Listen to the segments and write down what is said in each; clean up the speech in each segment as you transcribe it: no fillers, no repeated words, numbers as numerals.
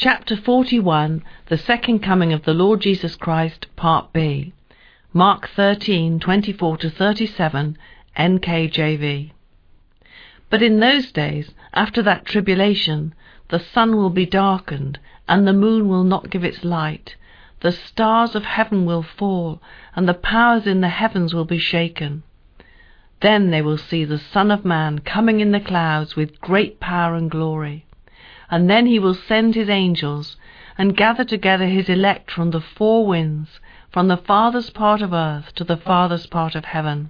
Chapter 41, The Second Coming of the Lord Jesus Christ, Part B. Mark 13:24-37, NKJV. But in those days, after that tribulation, the sun will be darkened, and the moon will not give its light. The stars of heaven will fall, and the powers in the heavens will be shaken. Then they will see the Son of Man coming in the clouds with great power and glory. And then he will send his angels, and gather together his elect from the four winds, from the farthest part of earth to the farthest part of heaven.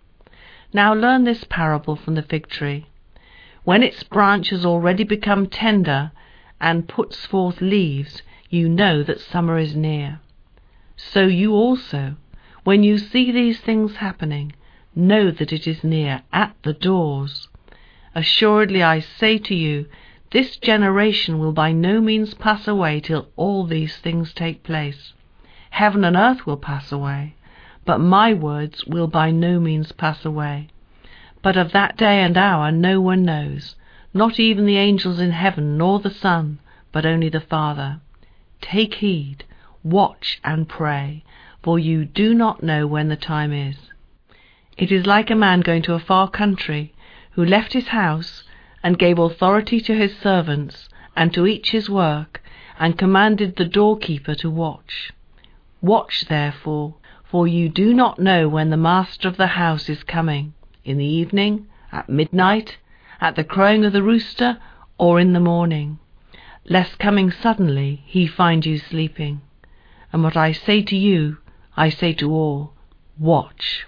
Now learn this parable from the fig tree. When its branch has already become tender, and puts forth leaves, you know that summer is near. So you also, when you see these things happening, know that it is near, at the doors. Assuredly I say to you, this generation will by no means pass away till all these things take place. Heaven and earth will pass away, but my words will by no means pass away. But of that day and hour no one knows, not even the angels in heaven, nor the Son, but only the Father. Take heed, watch and pray, for you do not know when the time is. It is like a man going to a far country, who left his house, and gave authority to his servants, and to each his work, and commanded the doorkeeper to watch. Watch therefore, for you do not know when the master of the house is coming, in the evening, at midnight, at the crowing of the rooster, or in the morning, lest coming suddenly he find you sleeping. And what I say to you, I say to all, watch.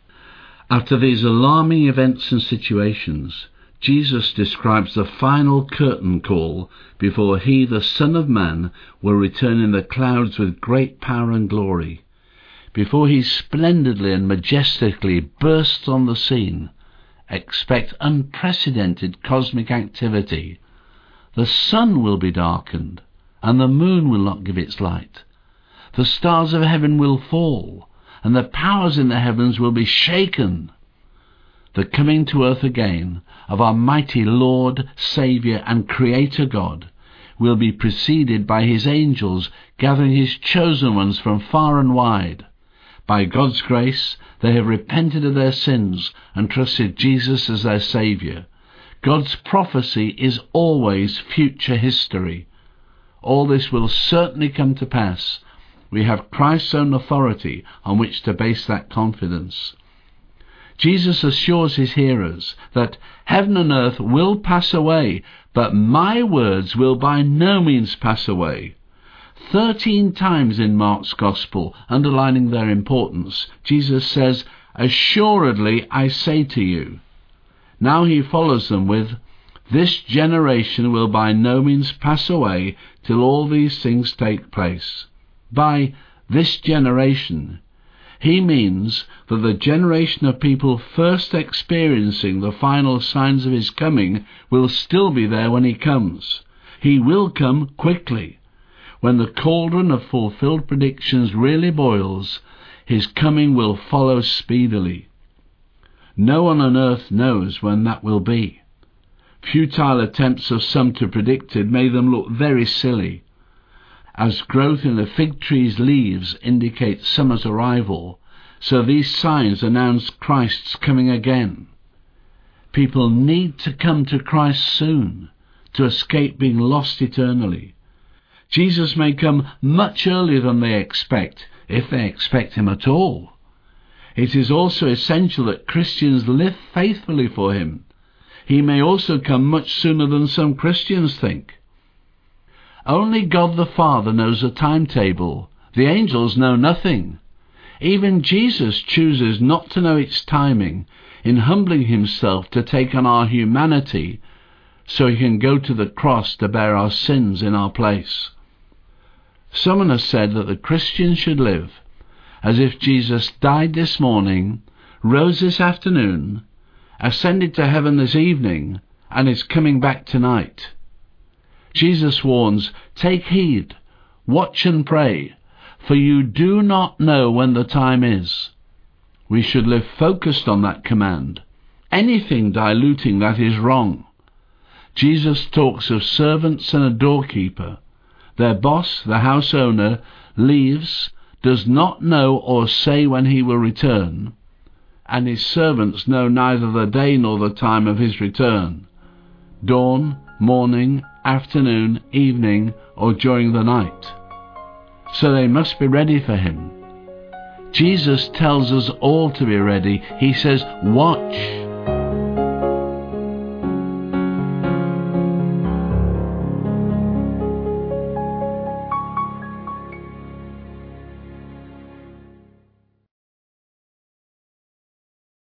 After these alarming events and situations, Jesus describes the final curtain call before he, the Son of Man, will return in the clouds with great power and glory. Before he splendidly and majestically bursts on the scene, expect unprecedented cosmic activity. The sun will be darkened, and the moon will not give its light. The stars of heaven will fall, and the powers in the heavens will be shaken. The coming to earth again of our mighty Lord, Saviour and Creator God will be preceded by his angels gathering his chosen ones from far and wide. By God's grace they have repented of their sins and trusted Jesus as their Saviour. God's prophecy is always future history. All this will certainly come to pass. We have Christ's own authority on which to base that confidence. Jesus assures his hearers that heaven and earth will pass away, but my words will by no means pass away. 13 times in Mark's Gospel, underlining their importance, Jesus says, "Assuredly I say to you." Now he follows them with, "This generation will by no means pass away till all these things take place." By this generation, he means that the generation of people first experiencing the final signs of his coming will still be there when he comes. He will come quickly. When the cauldron of fulfilled predictions really boils, his coming will follow speedily. No one on earth knows when that will be. Futile attempts of some to predict it made them look very silly. As growth in the fig tree's leaves indicates summer's arrival, so these signs announce Christ's coming again. People need to come to Christ soon to escape being lost eternally. Jesus may come much earlier than they expect, if they expect him at all. It is also essential that Christians live faithfully for him. He may also come much sooner than some Christians think. Only God the Father knows the timetable. The angels know nothing. Even Jesus chooses not to know its timing in humbling himself to take on our humanity so he can go to the cross to bear our sins in our place. Someone has said that the Christian should live as if Jesus died this morning, rose this afternoon, ascended to heaven this evening, and is coming back tonight. Jesus warns, "Take heed, watch and pray, for you do not know when the time is." We should live focused on that command. Anything diluting that is wrong. Jesus talks of servants and a doorkeeper. Their boss, the house owner, leaves, does not know or say when he will return, and his servants know neither the day nor the time of his return, dawn, morning, afternoon, evening, or during the night. So they must be ready for him. Jesus tells us all to be ready. He says, watch.